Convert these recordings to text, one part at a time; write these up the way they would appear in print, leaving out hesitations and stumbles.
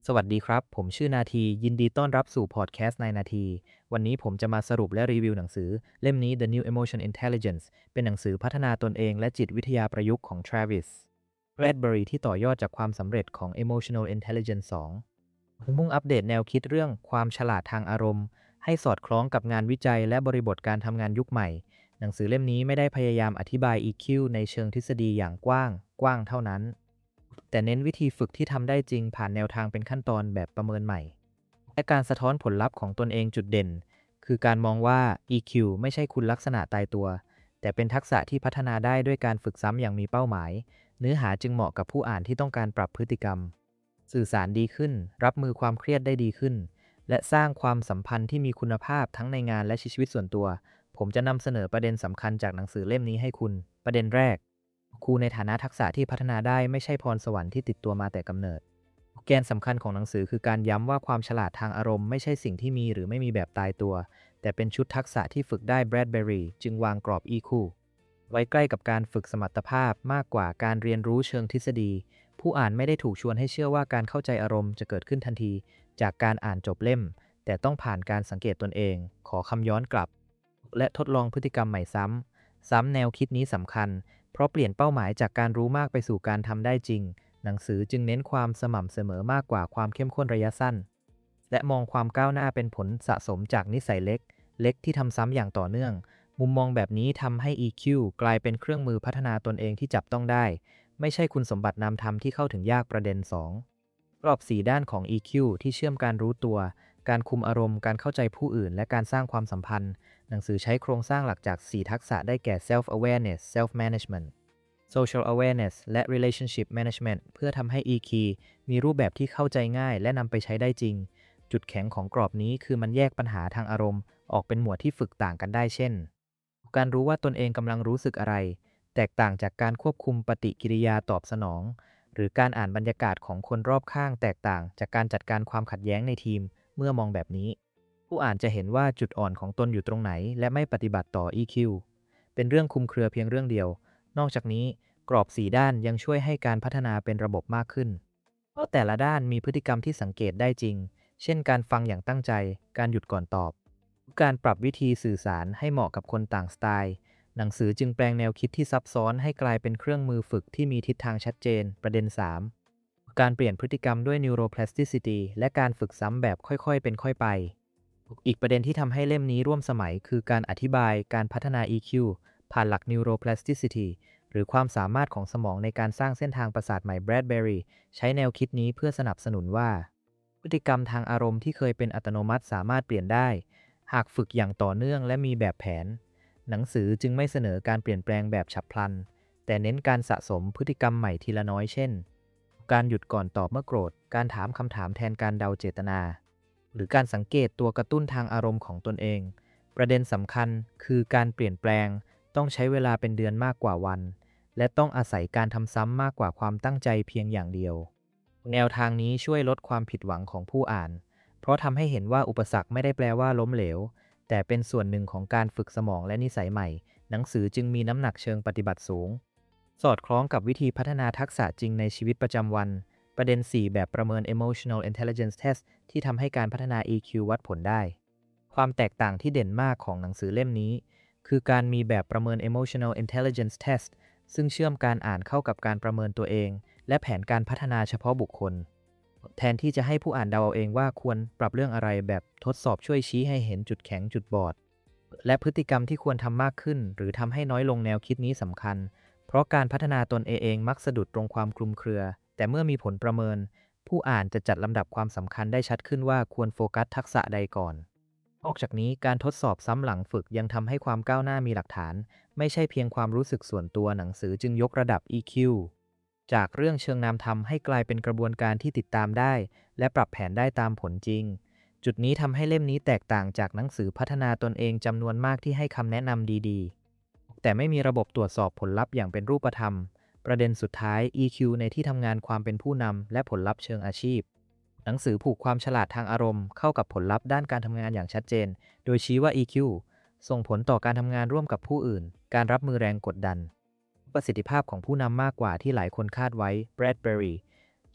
สวัสดีครับ ผมชื่อนาทียินดีต้อนรับสู่พอดแคสต์ในนาทีวันนี้ผมจะมาสรุปและรีวิวหนังสือเล่มนี้ The New Emotion Intelligence เป็นหนังสือพัฒนาตนเองและจิตวิทยาประยุกต์ของ Travis Bradbury ที่ต่อยอดจากความสำเร็จของ Emotional Intelligence 2มุ่งอัปเดตแนวคิดเรื่องความฉลาดทางอารมณ์ให้สอดคล้องกับงานวิจัยและบริบทการทำงานยุคใหม่หนังสือเล่มนี้ไม่ได้พยายามอธิบาย EQ ในเชิงทฤษฎีอย่างกว้างเท่านั้น แต่เน้นวิธีฝึกที่ทำได้จริงผ่านแนวทางเป็นขั้นตอนแบบประเมินใหม่และการสะท้อนผลลัพธ์ของตนเองจุดเด่นคือการมองว่า EQ ไม่ใช่คุณลักษณะตายตัวแต่เป็นทักษะที่พัฒนาได้ด้วยการฝึกซ้ำอย่างมีเป้าหมายเนื้อหาจึงเหมาะกับผู้อ่านที่ต้องการปรับพฤติกรรมสื่อสารดีขึ้นรับมือความเครียดได้ดีขึ้นและสร้างความสัมพันธ์ที่มีคุณภาพทั้งในงานและชีวิตส่วนตัวผมจะนำเสนอประเด็นสำคัญจากหนังสือเล่มนี้ให้คุณประเด็นแรก ครูในฐานะทักษะที่พัฒนาได้ไม่ใช่พรสวรรค์ที่ติดตัวมาแต่กำเนิดแกนสำคัญของหนังสือคือการย้ำว่าความฉลาดทางอารมณ์ไม่ใช่สิ่งที่มีหรือไม่มีแบบตายตัวแต่เป็นชุดทักษะที่ฝึกได้ Bradbury จึงวางกรอบ EQ ไว้ใกล้กับการฝึกสมรรถภาพมากกว่าการเรียนรู้เชิงทฤษฎีผู้อ่านไม่ได้ถูกชวนให้เชื่อว่าการเข้าใจอารมณ์จะเกิดขึ้นทันทีจากการอ่านจบเล่มแต่ต้องผ่านการสังเกตตนเองขอคำย้อนกลับและทดลองพฤติกรรมใหม่ซ้ำแนวคิดนี้สำคัญ เพราะเปลี่ยนเป้าหมายจากการรู้มากไปสู่การทำได้จริง หนังสือจึงเน้นความสม่ำเสมอมากกว่าความเข้มข้นระยะสั้น และมองความก้าวหน้าเป็นผลสะสมจากนิสัยเล็กที่ทำซ้ำอย่างต่อเนื่อง มุมมองแบบนี้ทำให้ EQ กลายเป็นเครื่องมือพัฒนาตนเองที่จับต้องได้ ไม่ใช่คุณสมบัตินำธรรมที่เข้าถึงยากประเด็น2กรอบ4ด้านของ EQ ที่เชื่อมการรู้ตัว การคุมอารมณ์ การเข้าใจผู้อื่น และการสร้างความสัมพันธ์ หนังสือใช้โครงสร้างหลักจาก4ทักษะได้แก่ self-awareness self-management social awareness และ relationship management เพื่อทำให้ EQ มีรูปแบบที่เข้าใจง่ายและนำไปใช้ได้จริง จุดแข็งของกรอบนี้คือมันแยกปัญหาทางอารมณ์ออกเป็นหมวดที่ฝึกต่างกันได้เช่น การรู้ว่าตนเองกำลังรู้สึกอะไร แตกต่างจากการควบคุมปฏิกิริยาตอบสนอง หรือการอ่านบรรยากาศของคนรอบข้างแตกต่างจากการจัดการความขัดแย้งในทีมเมื่อมองแบบนี้ ผู้อ่านจะเห็นว่าจุดอ่อนของตนอยู่ตรงไหนและไม่ปฏิบัติต่อ EQ เป็นเรื่องคลุมเครือเพียงเรื่องเดียว นอกจากนี้กรอบ4ด้านยังช่วยให้การพัฒนาเป็นระบบมากขึ้น เพราะแต่ละด้านมีพฤติกรรมที่สังเกตได้จริง เช่นการฟังอย่างตั้งใจ การหยุดก่อนตอบ การปรับวิธีสื่อสารให้เหมาะกับคนต่างสไตล์ หนังสือจึงแปลงแนวคิดที่ซับซ้อนให้กลายเป็นเครื่องมือฝึกที่มีทิศทางชัดเจน ประเด็น3การเปลี่ยนพฤติกรรมด้วย neuroplasticity และการฝึกซ้ำแบบค่อยๆเป็นค่อยไป อีกประเด็นที่ทำให้เล่มนี้ร่วมสมัยคือการอธิบายการพัฒนา EQ ผ่านหลัก neuroplasticity หรือความสามารถของสมองในการสร้างเส้นทางประสาทใหม่ Bradbury ใช้แนวคิดนี้เพื่อสนับสนุนว่าพฤติกรรมทางอารมณ์ที่เคยเป็นอัตโนมัติสามารถเปลี่ยนได้หากฝึกอย่างต่อเนื่องและมีแบบแผนหนังสือจึงไม่เสนอการเปลี่ยนแปลงแบบฉับพลันแต่เน้นการสะสมพฤติกรรมใหม่ทีละน้อยเช่นการหยุดก่อนตอบเมื่อโกรธการถามคำถามแทนการเดาเจตนาหรือการสังเกตตัวกระตุ้นทางอารมณ์ของตนเองประเด็นสำคัญคือการเปลี่ยนแปลงต้องใช้เวลาเป็นเดือนมากกว่าวันและต้องอาศัยการทำซ้ำมากกว่าความตั้งใจเพียงอย่างเดียวแนวทางนี้ช่วยลดความผิดหวังของผู้อ่านเพราะทำให้เห็นว่าอุปสรรคไม่ได้แปลว่าล้มเหลวแต่เป็นส่วนหนึ่งของการฝึกสมองและนิสัยใหม่หนังสือจึงมีน้ำหนักเชิงปฏิบัติสูงสอดคล้องกับวิธีพัฒนาทักษะจริงในชีวิตประจำวันประเด็น4แบบประเมิน Emotional Intelligence Test ที่ทำให้การพัฒนา EQ วัดผลได้ความแตกต่างที่เด่นมากของหนังสือเล่มนี้คือการมีแบบประเมิน Emotional Intelligence Test ซึ่งเชื่อมการอ่านเข้ากับการประเมินตัวเองและแผนการพัฒนาเฉพาะบุคคลแทนที่จะให้ผู้อ่านเดาเอาเองว่าควรปรับเรื่องอะไรแบบทดสอบช่วยชี้ให้เห็นจุดแข็งจุดบอดและพฤติกรรมที่ควรทำมากขึ้นหรือทำให้น้อยลงแนวคิดนี้สำคัญเพราะการพัฒนาตนเองมักสะดุดตรงความคลุมเครือ แต่เมื่อมีผลประเมินผู้อ่านจะจัดลำดับความสำคัญได้ชัดขึ้นว่าควรโฟกัสทักษะใดก่อนนอกจากนี้การทดสอบซ้ำหลังฝึกยังทำให้ความก้าวหน้ามีหลักฐานไม่ใช่เพียงความรู้สึกส่วนตัวหนังสือจึงยกระดับ EQ จากเรื่องเชิงนามธรรมให้กลายเป็นกระบวนการที่ติดตามได้และปรับแผนได้ตามผลจริงจุดนี้ทำให้เล่มนี้แตกต่างจากหนังสือพัฒนาตนเองจำนวนมากที่ให้คำแนะนำดีๆแต่ไม่มีระบบตรวจสอบผลลัพธ์อย่างเป็นรูปธรรมประเด็นสุดท้าย EQ ในที่ทำงานความเป็นผู้นำและผลลัพธ์เชิงอาชีพหนังสือผูกความฉลาดทางอารมณ์เข้ากับผลลัพธ์ด้านการทำงานอย่างชัดเจนโดยชี้ว่า EQ ส่งผลต่อการทำงานร่วมกับผู้อื่นการรับมือแรงกดดันประสิทธิภาพของผู้นำมากกว่าที่หลายคนคาดไว้ Bradbury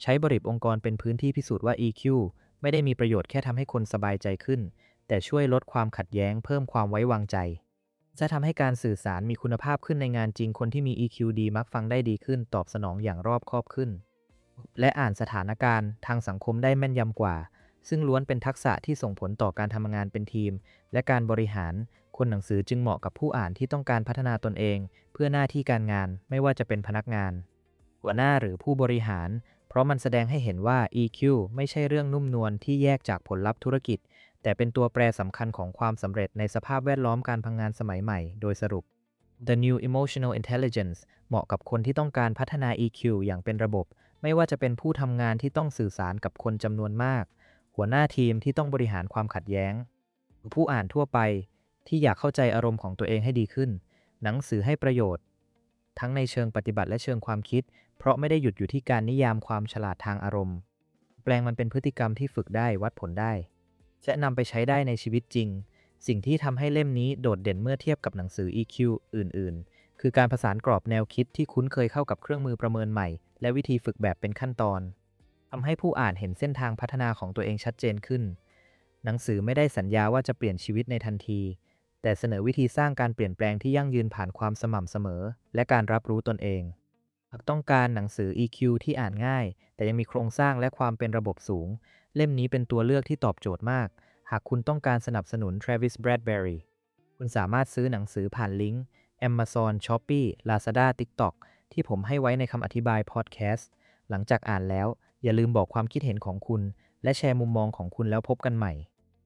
ใช้บริบทองค์กรเป็นพื้นที่พิสูจน์ว่า EQ ไม่ได้มีประโยชน์แค่ทำให้คนสบายใจขึ้นแต่ช่วยลดความขัดแย้งเพิ่มความไว้วางใจจะทำให้การสื่อสารมีคุณภาพขึ้นในงานจริงคนที่มี EQ ดีมักฟังได้ดีขึ้นตอบสนองอย่างรอบคอบขึ้นและอ่านสถานการณ์ทางสังคมได้แม่นยำกว่าซึ่งล้วนเป็นทักษะที่ส่งผลต่อการทำงานเป็นทีมและการบริหารคนหนังสือจึงเหมาะกับผู้อ่านที่ต้องการพัฒนาตนเองเพื่อหน้าที่การงานไม่ว่าจะเป็นพนักงานหัวหน้าหรือผู้บริหารเพราะมันแสดงให้เห็นว่า EQ ไม่ใช่เรื่องนุ่มนวลที่แยกจากผลลัพธ์ธุรกิจแต่เป็นตัวแปรสำคัญของความสำเร็จในสภาพแวดล้อมการทำงานสมัยใหม่โดยสรุป The New Emotional Intelligence เหมาะกับคนที่ต้องการพัฒนา EQ อย่างเป็นระบบไม่ว่าจะเป็นผู้ทำงานที่ต้องสื่อสารกับคนจำนวนมากหัวหน้าทีมที่ต้องบริหารความขัดแย้งผู้อ่านทั่วไปที่อยากเข้าใจอารมณ์ของตัวเองให้ดีขึ้นหนังสือให้ประโยชน์ทั้งในเชิงปฏิบัติและเชิงความคิดเพราะไม่ได้หยุดอยู่ที่การนิยามความฉลาดทางอารมณ์แปลงมันเป็นพฤติกรรมที่ฝึกได้วัดผลได้และนำไปใช้ได้ในชีวิตจริงสิ่งที่ทำให้เล่มนี้โดดเด่นเมื่อเทียบกับหนังสือ EQ อื่นๆคือการผสานกรอบแนวคิดที่คุ้นเคยเข้ากับเครื่องมือประเมินใหม่และวิธีฝึกแบบเป็นขั้นตอนทำให้ผู้อ่านเห็นเส้นทางพัฒนาของตัวเองชัดเจนขึ้นหนังสือไม่ได้สัญญาว่าจะเปลี่ยนชีวิตในทันทีแต่เสนอวิธีสร้างการเปลี่ยนแปลงที่ยั่งยืนผ่านความสม่ำเสมอและการรับรู้ตนเองหากต้องการหนังสือ EQ ที่อ่านง่ายแต่ยังมีโครงสร้างและความเป็นระบบสูงเล่มนี้เป็นตัวเลือกที่ตอบโจทย์มากหากคุณต้องการสนับสนุน Travis Bradberry คุณสามารถซื้อหนังสือผ่านลิงก์ Amazon, Shopee, Lazada, TikTok ที่ผมให้ไว้ในคำอธิบายพอดแคสต์หลังจากอ่านแล้วอย่าลืมบอกความคิดเห็นของคุณและแชร์มุมมองของคุณแล้วพบกันใหม่